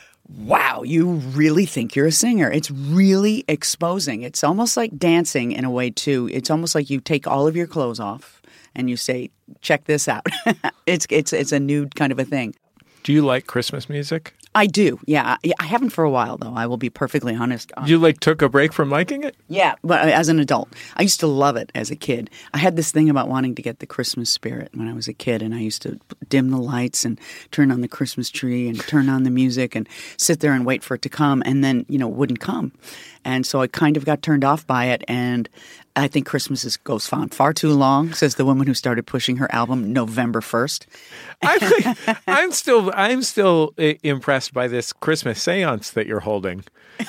wow, you really think you're a singer. It's really exposing. It's almost like dancing in a way, too. It's almost like you take all of your clothes off and you say, check this out. it's it's it's a nude kind of a thing. Do you like Christmas music? I do, yeah. I, I haven't for a while, though. I will be perfectly honest. Um, You like took a break from liking it? Yeah, but as an adult. I used to love it as a kid. I had this thing about wanting to get the Christmas spirit when I was a kid, and I used to dim the lights and turn on the Christmas tree and turn on the music and sit there and wait for it to come, and then, you know, it wouldn't come. And so I kind of got turned off by it, and I think Christmas is, goes on far too long, says the woman who started pushing her album November first. I, I'm still I'm still i- impressed by this Christmas seance that you're holding.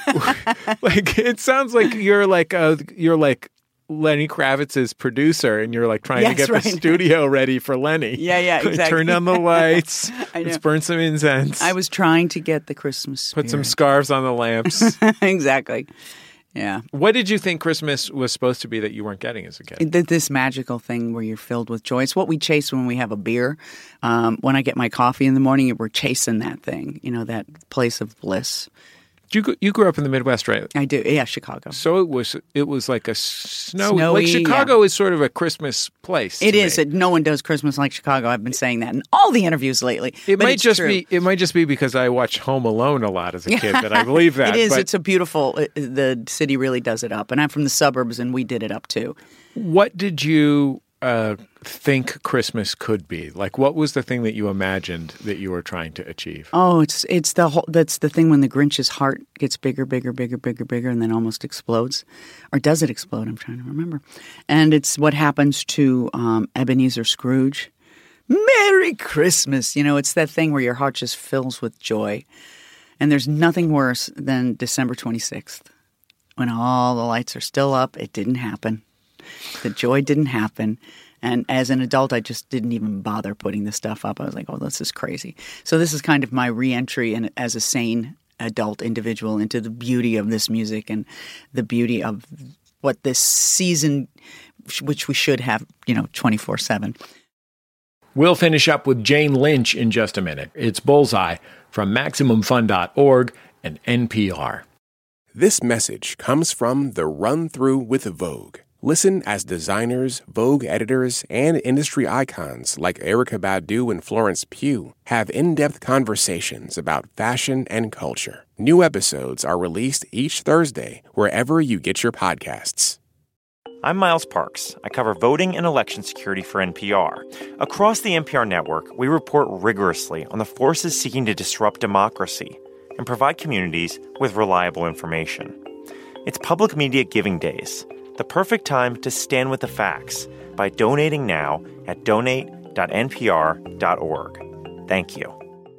Like, it sounds like you're like a, you're like Lenny Kravitz's producer, and you're like trying to Yes, get right. the studio ready for Lenny. Yeah, yeah, Like, exactly. Turn on the lights. I know. Let's burn some incense. I was trying to get the Christmas spirit. Put some scarves on the lamps. Exactly. Yeah. What did you think Christmas was supposed to be that you weren't getting as a kid? Th- This magical thing where you're filled with joy. It's what we chase when we have a beer. Um, when I get my coffee in the morning, we're chasing that thing, you know, that place of bliss. You gr- you grew up in the Midwest, right? I do. Yeah, Chicago. So it was it was like a snow Snowy, like Chicago is sort of a Christmas place. It to is. me. It, no one does Christmas like Chicago. I've been saying that in all the interviews lately. It But might it's just true. be it might just be because I watched Home Alone a lot as a kid that I believe that. It is. But It's a beautiful. It, the city really does it up, and I'm from the suburbs, and we did it up too. what did you uh, think Christmas could be? Like, what was the thing that you imagined that you were trying to achieve? Oh, it's it's the whole. That's the thing when the Grinch's heart gets bigger, bigger, bigger, bigger, bigger, and then almost explodes, or does it explode? I'm trying to remember. And it's what happens to um, Ebenezer Scrooge. Merry Christmas! You know, it's that thing where your heart just fills with joy, and there's nothing worse than December twenty-sixth when all the lights are still up. It didn't happen. The joy didn't happen. And as an adult, I just didn't even bother putting the stuff up. I was like, oh, this is crazy. So this is kind of my reentry in, as a sane adult individual into the beauty of this music and the beauty of what this season, which we should have, you know, twenty-four seven. We'll finish up with Jane Lynch in just a minute. It's Bullseye from Maximum Fun dot org and N P R. This message comes from the Run Through with Vogue. Listen as designers, Vogue editors, and industry icons like Erykah Badu and Florence Pugh have in-depth conversations about fashion and culture. New episodes are released each Thursday wherever you get your podcasts. I'm Miles Parks. I cover voting and election security for N P R. Across the N P R network, we report rigorously on the forces seeking to disrupt democracy and provide communities with reliable information. It's Public Media Giving Days, the perfect time to stand with the facts by donating now at donate dot n p r dot org. Thank you.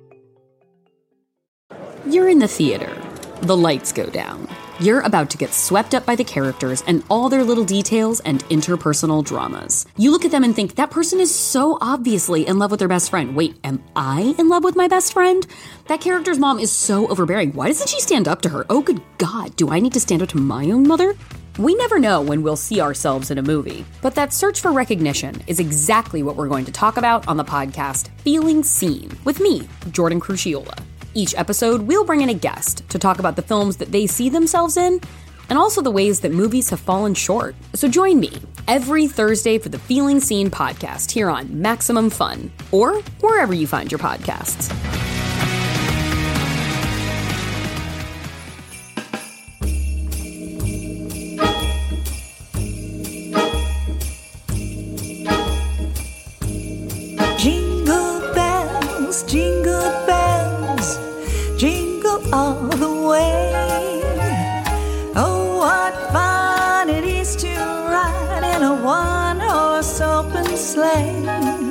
You're in the theater. The lights go down. You're about to get swept up by the characters and all their little details and interpersonal dramas. You look at them and think, that person is so obviously in love with their best friend. Wait, am I in love with my best friend? That character's mom is so overbearing. Why doesn't she stand up to her? Oh, good God, do I need to stand up to my own mother? We never know when we'll see ourselves in a movie, but that search for recognition is exactly what we're going to talk about on the podcast Feeling Seen with me, Jordan Crucchiola. Each episode, we'll bring in a guest to talk about the films that they see themselves in, and also the ways that movies have fallen short. So join me every Thursday for the Feeling Seen podcast here on Maximum Fun, or wherever you find your podcasts. Jingle bells, jingle bells, jingle all the way. Oh, what fun it is to ride in a one-horse open sleigh.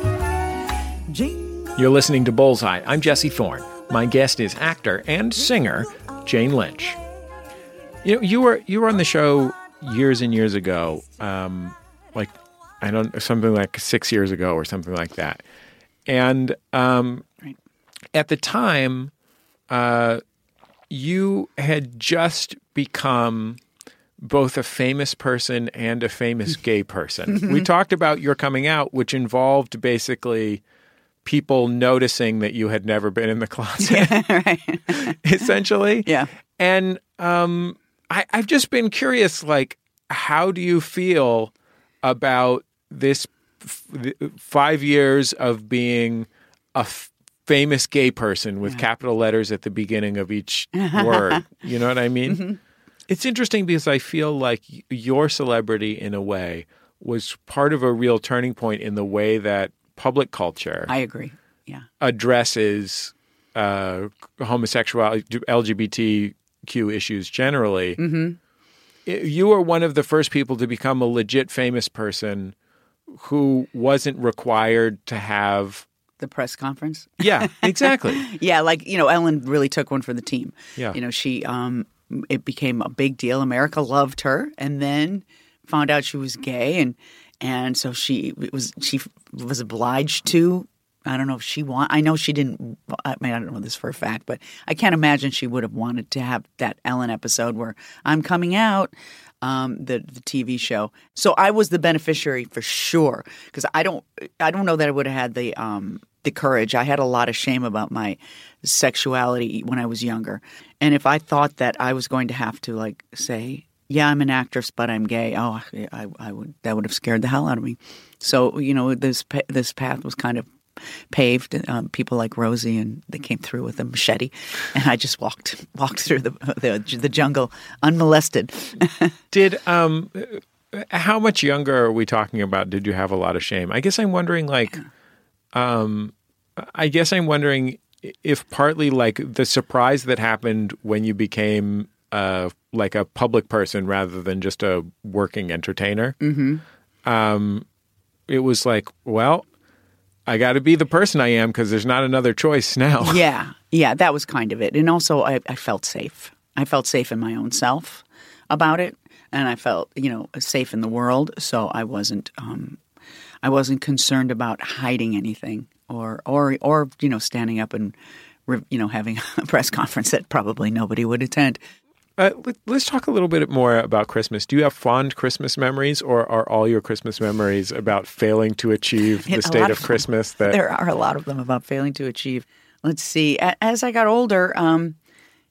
Jingle. You're listening to Bullseye. I'm Jesse Thorne. My guest is actor and singer Jane Lynch. You know, you were you were on the show years and years ago, um, like I don't something like six years ago or something like that. And um, Right. at the time, uh, you had just become both a famous person and a famous gay person. We talked about your coming out, which involved basically people noticing that you had never been in the closet, Yeah, right. essentially. Yeah. And um, I, I've just been curious, like, how do you feel about this f- five years of being a f- famous gay person with capital letters at the beginning of each word? You know what I mean? Mm-hmm. It's interesting because I feel like y- your celebrity, in a way, was part of a real turning point in the way that public culture I agree. Yeah. addresses uh, homosexuality, L G B T Q issues generally. Mm-hmm. I- You were one of the first people to become a legit famous person who wasn't required to have. The press conference. Yeah, exactly. Yeah, like, you know, Ellen really took one for the team. Yeah. You know, she, um, it became a big deal. America loved her, and then found out she was gay, and and so she it was she was obliged to. I don't know if she want. I know she didn't. I mean, I don't know this for a fact, but I can't imagine she would have wanted to have that Ellen episode where I'm coming out, um, the the T V show. So I was the beneficiary for sure, because I don't. I don't know that I would have had the um, the courage. I had a lot of shame about my sexuality when I was younger, and if I thought that I was going to have to like say, yeah, I'm an actress, but I'm gay. Oh, I, I would that would have scared the hell out of me. So you know, this this path was kind of paved. Um, people like Rosie, and they came through with a machete, and I just walked walked through the the, the jungle unmolested. Did um, how much younger are we talking about? Did you have a lot of shame? I guess I'm wondering, like, um, I guess I'm wondering if partly like the surprise that happened when you became uh, like a public person rather than just a working entertainer. Mm-hmm. Um, it was like, well, I got to be the person I am because there's not another choice now. Yeah, yeah, that was kind of it. And also, I, I felt safe. I felt safe in my own self about it, and I felt, you know, safe in the world. So I wasn't, um, I wasn't concerned about hiding anything, or, or, or, you know, standing up and, you know, having a press conference that probably nobody would attend. Uh, let, let's talk a little bit more about Christmas. Do you have fond Christmas memories, or are all your Christmas memories about failing to achieve the A state lot of them- Christmas? That There are a lot of them about failing to achieve. Let's see. A- As I got older, um,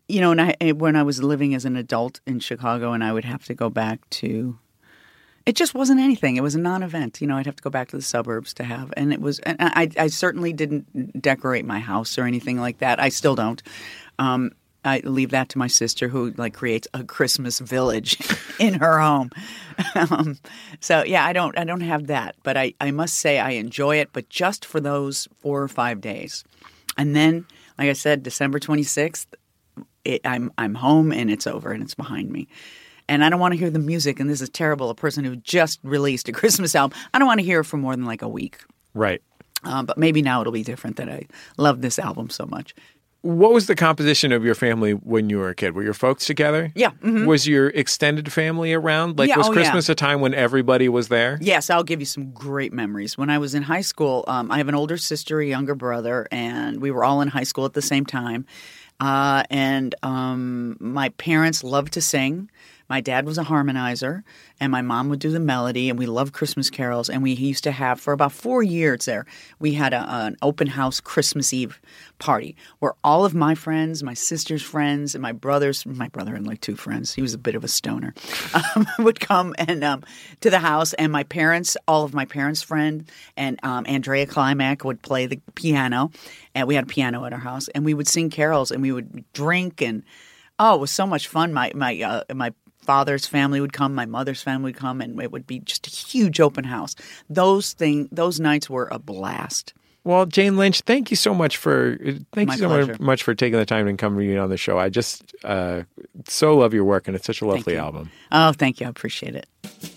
you know, and I, when I was living as an adult in Chicago and I would have to go back to, it just wasn't anything. It was a non-event. You know, I'd have to go back to the suburbs to have, and it was, and I, I certainly didn't decorate my house or anything like that. I still don't. Um, I leave that to my sister, who like creates a Christmas village in her home. um, so yeah, I don't, I don't have that, but I, I must say I enjoy it, but just for those four or five days, and then, like I said, December twenty-sixth, it, I'm, I'm home and it's over and it's behind me. And I don't want to hear the music, and this is terrible, a person who just released a Christmas album. I don't want to hear it for more than like a week. Right. Um, but maybe now it'll be different that I love this album so much. What was the composition of your family when you were a kid? Were your folks together? Yeah. Mm-hmm. Was your extended family around? Like, Yeah, was oh, Christmas yeah. a time when everybody was there? Yes, I'll give you some great memories. When I was in high school, um, I have an older sister, a younger brother, and we were all in high school at the same time. Uh, and um, my parents loved to sing. My dad was a harmonizer, and my mom would do the melody, and we loved Christmas carols. And we used to have, for about four years there, we had a, an open house Christmas Eve party where all of my friends, my sister's friends, and my brother's, my brother had like two friends, he was a bit of a stoner, um, would come and um, to the house. And my parents, all of my parents' friends, and um, Andrea Klimak would play the piano. And we had a piano at our house, and we would sing carols, and we would drink, and oh, it was so much fun. My my uh, my father's family would come, my mother's family would come, and it would be just a huge open house. Those thing, those nights were a blast. Well, Jane Lynch, thank you so much for thank My you so pleasure. much, much for taking the time and coming on the show. I just uh, so love your work, and it's such a lovely you. album. Oh, thank you. I appreciate it.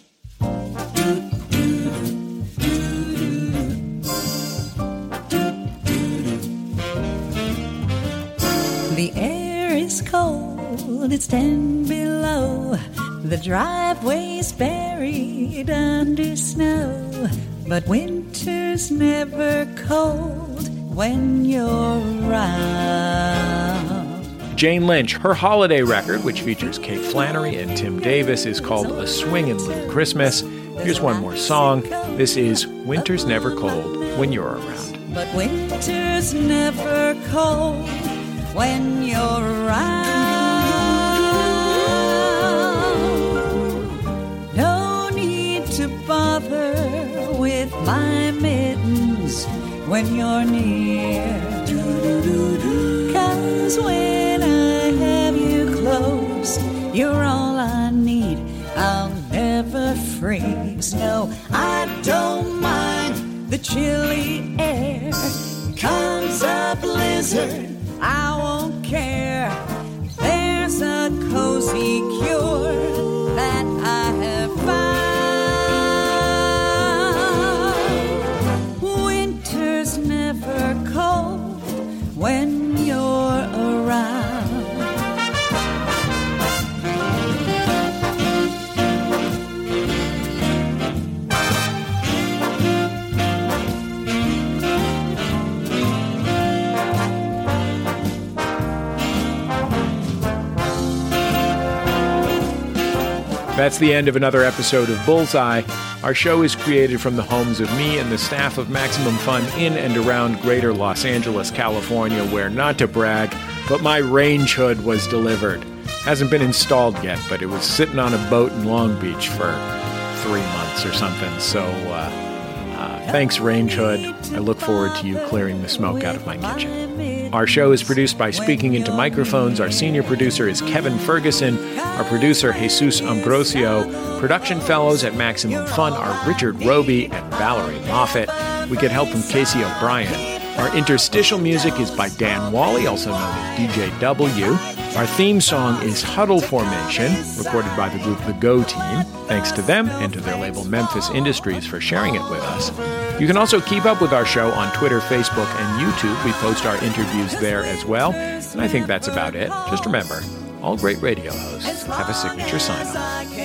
The air is cold, it's ten below. The driveway's buried under snow. But winter's never cold when you're around. Jane Lynch, her holiday record, which features Kate Flannery and Tim Davis, is called A Swingin' Little Christmas. Here's one more song. This is Winter's Never Cold When You're Around. But winter's never cold when you're around. No need to bother with my mittens when you're near. 'Cause when I have you close, you're all I need. I'll never freeze. No, I don't mind the chilly air. Comes a blizzard, I won't care. There's a cozy cure that I have found. Winter's never cold when you're around. That's the end of another episode of Bullseye. Our show is created from the homes of me and the staff of Maximum Fun in and around greater Los Angeles, California, where, not to brag, but my range hood was delivered. Hasn't been installed yet, but it was sitting on a boat in Long Beach for three months or something. So uh, uh, thanks, Range Hood. I look forward to you clearing the smoke out of my kitchen. Our show is produced by Speaking Into Microphones. Our senior producer is Kevin Ferguson. Our producer, Jesus Ambrosio. Production fellows at Maximum Fun are Richard Roby and Valerie Moffat. We get help from Casey O'Brien. Our interstitial music is by Dan Wally, also known as D J W. Our theme song is Huddle Formation, recorded by the group The Go Team. Thanks to them and to their label Memphis Industries for sharing it with us. You can also keep up with our show on Twitter, Facebook, and YouTube. We post our interviews there as well. And I think that's about it. Just remember, all great radio hosts have a signature sign-off.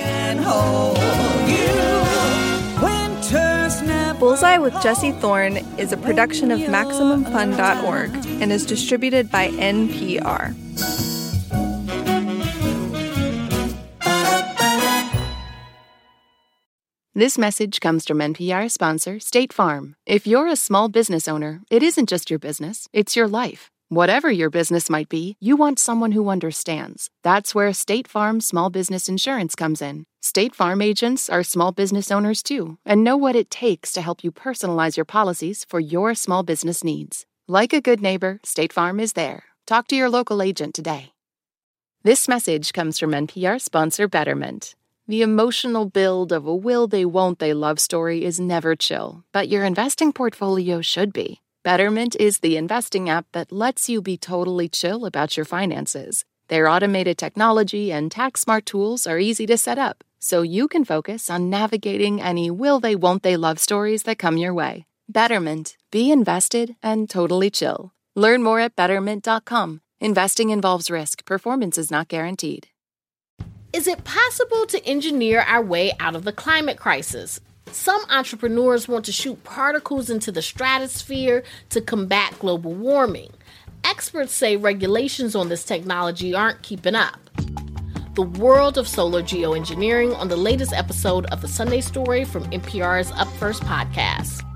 Bullseye with Jesse Thorne is a production of Maximum Fun dot org and is distributed by N P R. This message comes from N P R sponsor State Farm. If you're a small business owner, it isn't just your business, it's your life. Whatever your business might be, you want someone who understands. That's where State Farm Small Business Insurance comes in. State Farm agents are small business owners too, and know what it takes to help you personalize your policies for your small business needs. Like a good neighbor, State Farm is there. Talk to your local agent today. This message comes from N P R sponsor Betterment. The emotional build of a will they won't they love story is never chill, but your investing portfolio should be. Betterment is the investing app that lets you be totally chill about your finances. Their automated technology and tax-smart tools are easy to set up, so you can focus on navigating any will they won't they love stories that come your way. Betterment. Be invested and totally chill. Learn more at betterment dot com. Investing involves risk. Performance is not guaranteed. Is it possible to engineer our way out of the climate crisis? Some entrepreneurs want to shoot particles into the stratosphere to combat global warming. Experts say regulations on this technology aren't keeping up. The world of solar geoengineering on the latest episode of The Sunday Story from N P R's Up First podcast.